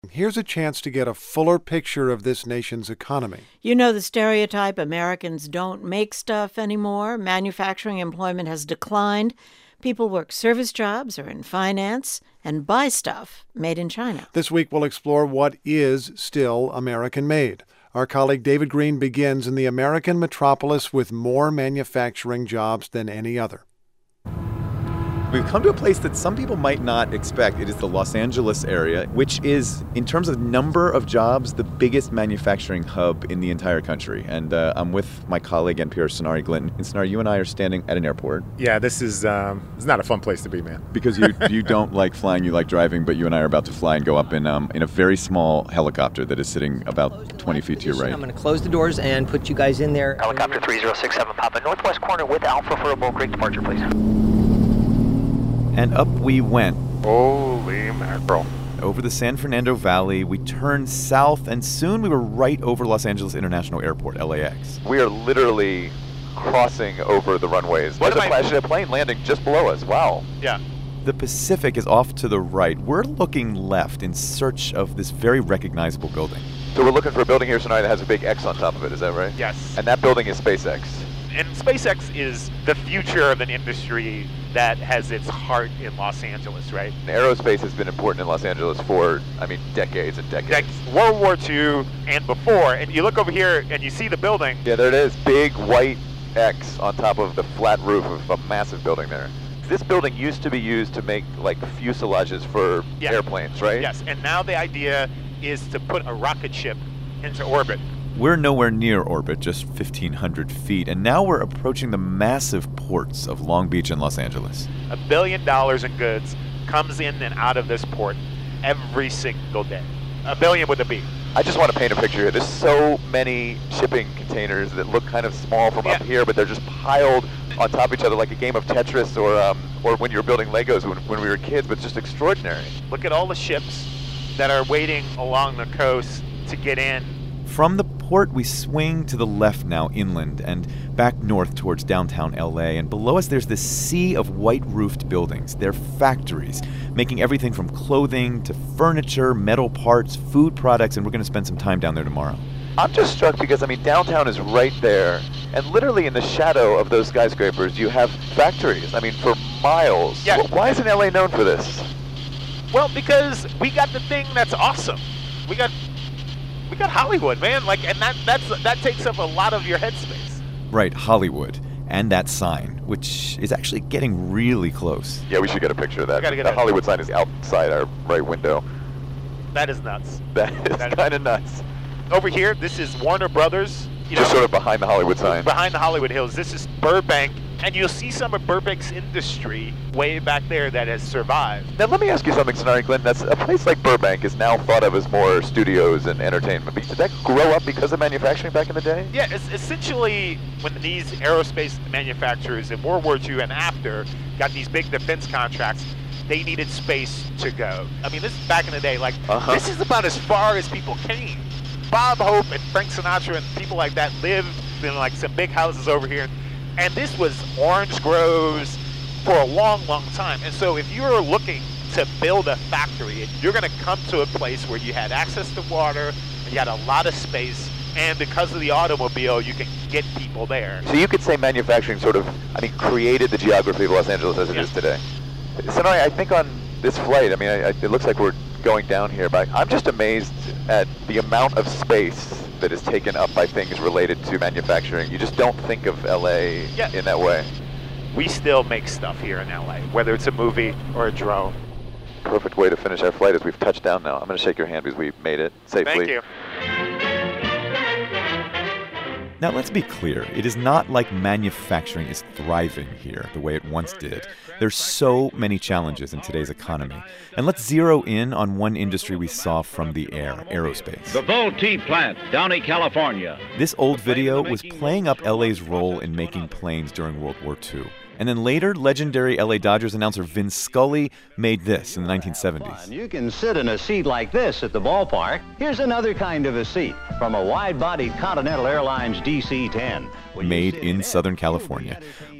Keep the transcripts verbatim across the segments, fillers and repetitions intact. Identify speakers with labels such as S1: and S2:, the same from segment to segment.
S1: Here's a chance to get a fuller picture of this nation's economy.
S2: You know the stereotype, Americans don't make stuff anymore. Manufacturing employment has declined. People work service jobs or in finance and buy stuff made in China.
S1: This week we'll explore what is still American-made. Our colleague David Green begins in the American metropolis with more manufacturing jobs than any other.
S3: We've come to a place that some people might not expect. It is the Los Angeles area, which is, in terms of number of jobs, the biggest manufacturing hub in the entire country. And uh, I'm with my colleague, N P R's Sonari Glinton. And Sonari, you and I are standing at an airport.
S4: Yeah, this is um, it's not a fun place to be, man.
S3: Because you you don't like flying, you like driving, but you and I are about to fly and go up in um, in a very small helicopter that is sitting about twenty feet to your right.
S5: I'm going to close the doors and put you guys in there.
S6: Helicopter three zero six seven, Papa, northwest corner with Alpha for a Bull Creek departure, please.
S3: And up we went.
S4: Holy mackerel.
S3: Over the San Fernando Valley, we turned south, and soon we were right over Los Angeles International Airport, L A X.
S7: We are literally crossing over the runways. There's a flash of a plane landing just below us. Wow.
S4: Yeah.
S3: The Pacific is off to the right. We're looking left in search of this very recognizable building.
S7: So we're looking for a building here tonight that has a big X on top of it, is that right?
S8: Yes.
S7: And that building is SpaceX.
S8: And SpaceX is the future of an industry that has its heart in Los Angeles, right?
S7: Aerospace has been important in Los Angeles for, I mean, decades and decades.
S8: Dec- World War Two and before. And you look over here and you see the building.
S7: Yeah, there it is. Big white X on top of the flat roof of a massive building there. This building used to be used to make, like, fuselages for
S8: yeah.
S7: airplanes, right?
S8: Yes, and now the idea is to put a rocket ship into orbit.
S3: We're nowhere near orbit, just fifteen hundred feet, and now we're approaching the massive ports of Long Beach and Los Angeles.
S8: A billion dollars in goods comes in and out of this port every single day. A billion with a B.
S7: I just want to paint a picture here. There's so many shipping containers that look kind of small from
S8: yeah.
S7: up here, but they're just piled on top of each other like a game of Tetris or um, or when you were building Legos when, when we were kids, but it's just extraordinary.
S8: Look at all the ships that are waiting along the coast to get in.
S3: From the port, we swing to the left now inland and back north towards downtown L A. And below us, there's this sea of white-roofed buildings. They're factories, making everything from clothing to furniture, metal parts, food products, and we're going to spend some time down there tomorrow.
S7: I'm just struck because, I mean, downtown is right there, and literally in the shadow of those skyscrapers, you have factories, I mean, for miles.
S8: Yeah.
S7: Why isn't L A known for this?
S8: Well, because we got the thing that's awesome. We got... We got Hollywood, man. Like, and that that's that takes up a lot of your headspace.
S3: Right, Hollywood, and that sign, which is actually getting really close.
S7: Yeah, we should get a picture of that.
S8: Gotta get
S7: the
S8: a-
S7: Hollywood sign is outside our right window.
S8: That is nuts.
S7: That is
S8: That is-
S7: kind of nuts.
S8: Over here, this is Warner Brothers. You
S7: Just
S8: know,
S7: sort of behind the Hollywood sign.
S8: behind the Hollywood Hills. This is Burbank, and you'll see some of Burbank's industry way back there that has survived.
S7: Now, let me ask you something, Sonari Glenn. That's a place like Burbank is now thought of as more studios and entertainment. But did that grow up because of manufacturing back in the day?
S8: Yeah, it's essentially when these aerospace manufacturers in World War Two and after got these big defense contracts, they needed space to go. I mean, this is back in the day. Like,
S7: Uh-huh.
S8: this is about as far as people came. Bob Hope and Frank Sinatra and people like that lived in like some big houses over here. And this was orange groves for a long, long time. And so if you're looking to build a factory, you're going to come to a place where you had access to water, you had a lot of space, and because of the automobile, you can get people there.
S7: So you could say manufacturing sort of, I mean, created the geography of Los Angeles as it
S8: Yeah.
S7: is today. Sonari, I think on this flight, I mean, I, I, it looks like we're going down here, but I'm just amazed at the amount of space that is taken up by things related to manufacturing. You just don't think of L A
S8: Yeah.
S7: in that way.
S8: We still make stuff here in L A, whether it's a movie or a drone.
S7: Perfect way to finish our flight as we've touched down now. I'm going to shake your hand because we made it safely.
S8: Thank you.
S3: Now, let's be clear. It is not like manufacturing is thriving here the way it once did. There's so many challenges in today's economy. And let's zero in on one industry we saw from the air, aerospace.
S9: The Vultee plant, Downey, California.
S3: This old video was playing up L A's role in making planes during World War Two. And then later, legendary L A Dodgers announcer Vin Scully made this in the nineteen seventies.
S10: You can sit in a seat like this at the ballpark. Here's another kind of a seat from a wide-bodied Continental Airlines D C ten.
S3: Made in Southern California.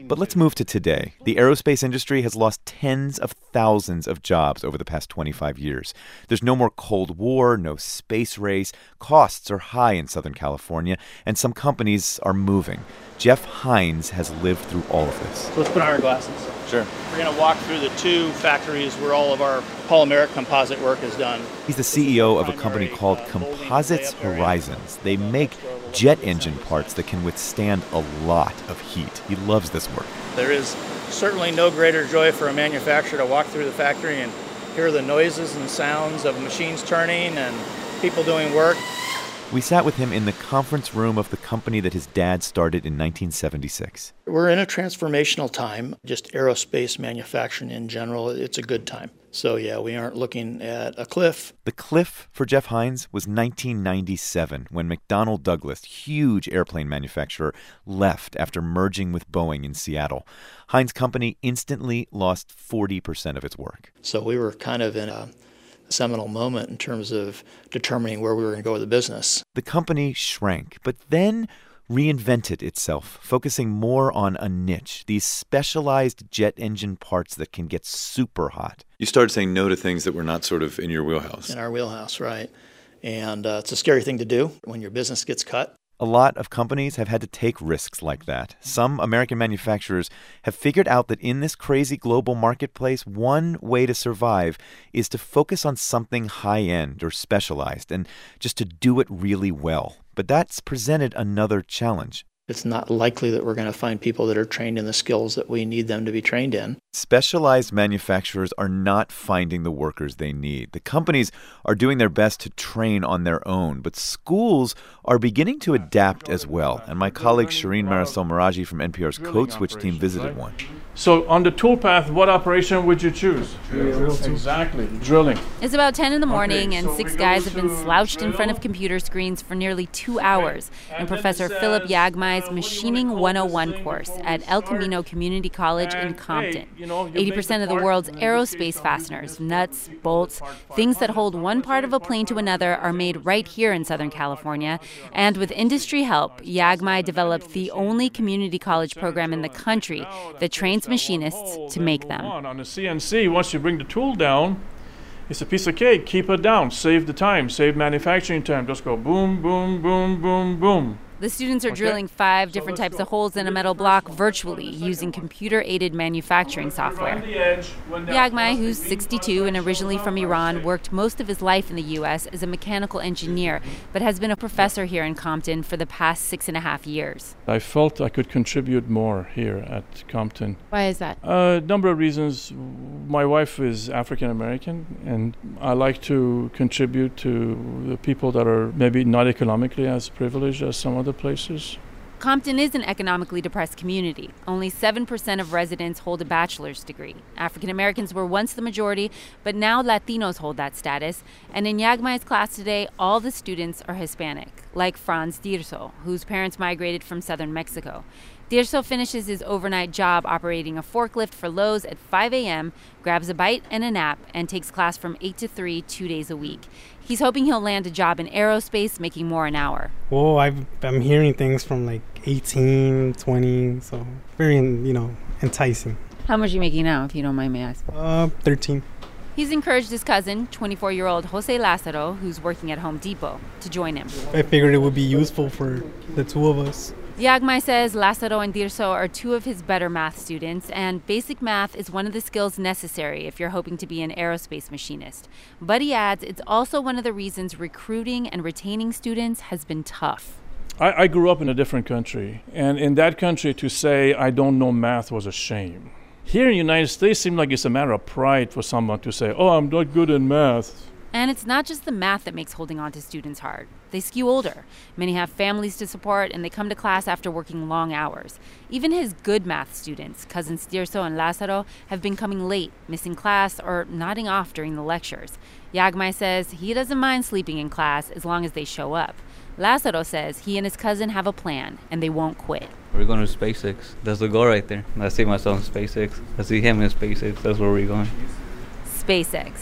S3: But let's move to today. The aerospace industry has lost tens of thousands of jobs over the past twenty-five years. There's no more Cold War, no space race. Costs are high in Southern California, and some companies are moving. Jeff Hines has lived through all of this.
S11: So let's put on our glasses.
S3: Sure.
S11: We're going to walk through the two factories where all of our polymeric composite work is done.
S3: He's the C E O of a company called Composites Horizons. They make jet engine parts that can withstand a lot of heat. He loves this work.
S11: There is certainly no greater joy for a manufacturer to walk through the factory and hear the noises and sounds of machines turning and people doing work.
S3: We sat with him in the conference room of the company that his dad started in nineteen seventy-six.
S11: We're in a transformational time, just aerospace manufacturing in general. It's a good time. So, yeah, we aren't looking at a cliff.
S3: The cliff for Jeff Hines was nineteen ninety-seven, when McDonnell Douglas, huge airplane manufacturer, left after merging with Boeing in Seattle. Hines' company instantly lost forty percent of its work.
S11: So we were kind of in a seminal moment in terms of determining where we were going to go with the business.
S3: The company shrank, but then reinvented itself, focusing more on a niche, these specialized jet engine parts that can get super hot.
S12: You started saying no to things that were not sort of in your wheelhouse.
S11: In our wheelhouse, right. And uh, it's a scary thing to do when your business gets cut.
S3: A lot of companies have had to take risks like that. Some American manufacturers have figured out that in this crazy global marketplace, one way to survive is to focus on something high-end or specialized and just to do it really well. But that's presented another challenge.
S11: It's not likely that we're going to find people that are trained in the skills that we need them to be trained in.
S3: Specialized manufacturers are not finding the workers they need. The companies are doing their best to train on their own, but schools are beginning to adapt as well. And my colleague Shireen Marisol Meraji from N P R's Code Switch team visited one.
S13: So on the toolpath, what operation would you choose? Drill. Exactly, drilling.
S14: It's about ten in the morning, and six guys have been slouched in front of computer screens for nearly two hours in Professor Philip Yagmai's Machining one oh one course at El Camino Community College in Compton. eighty percent of the world's aerospace fasteners, nuts, bolts, things that hold one part of a plane to another are made right here in Southern California. And with industry help, Yagmai developed the only community college program in the country that trains machinists to make them.
S13: On the C N C, once you bring the tool down, it's a piece of cake. Keep it down. Save the time. Save manufacturing time. Just go boom, boom, boom, boom, boom.
S14: The students are okay. drilling five so different types go. of holes in a metal block virtually using computer-aided manufacturing software. Yagmai, who's sixty-two and originally from Iran, worked most of his life in the U S as a mechanical engineer, but has been a professor here in Compton for the past six and a half years.
S13: I felt I could contribute more here at Compton.
S14: Why is that?
S13: A uh, number of reasons. My wife is African-American, and I like to contribute to the people that are maybe not economically as privileged as some other places.
S14: Compton is an economically depressed community. Only seven percent of residents hold a bachelor's degree. African Americans were once the majority, but now Latinos hold that status. And in Yagmai's class today, all the students are Hispanic, like Franz Dirso, whose parents migrated from southern Mexico. Dirso finishes his overnight job operating a forklift for Lowe's at five a.m., grabs a bite and a nap, and takes class from eight to three, two days a week. He's hoping he'll land a job in aerospace, making more an hour.
S15: Well, I've, I'm hearing things from like eighteen, twenty, so very, you know, enticing.
S14: How much are you making now, if you don't mind me asking?
S15: Uh, thirteen.
S14: He's encouraged his cousin, twenty-four-year-old Jose Lazaro, who's working at Home Depot, to join him.
S15: I figured it would be useful for the two of us.
S14: Yagmai says Lazaro and Dirso are two of his better math students, and basic math is one of the skills necessary if you're hoping to be an aerospace machinist. But he adds it's also one of the reasons recruiting and retaining students has been tough.
S13: I, I grew up in a different country, and in that country to say I don't know math was a shame. Here in the United States, it seems like it's a matter of pride for someone to say, oh, I'm not good in math.
S14: And it's not just the math that makes holding on to students hard. They skew older. Many have families to support, and they come to class after working long hours. Even his good math students, cousins Dirso and Lazaro, have been coming late, missing class, or nodding off during the lectures. Yagmai says he doesn't mind sleeping in class as long as they show up. Lazaro says he and his cousin have a plan, and they won't quit.
S16: We're going to SpaceX. That's the goal right there. I see myself in SpaceX. I see him in SpaceX. That's where we're going.
S14: SpaceX.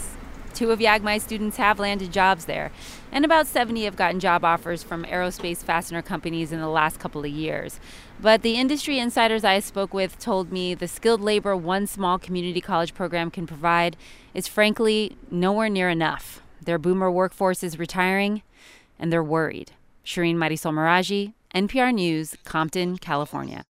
S14: Two of Yagmai's students have landed jobs there, and about seventy have gotten job offers from aerospace fastener companies in the last couple of years. But the industry insiders I spoke with told me the skilled labor one small community college program can provide is frankly nowhere near enough. Their boomer workforce is retiring, and they're worried. Shireen Marisol Meraji, N P R News, Compton, California.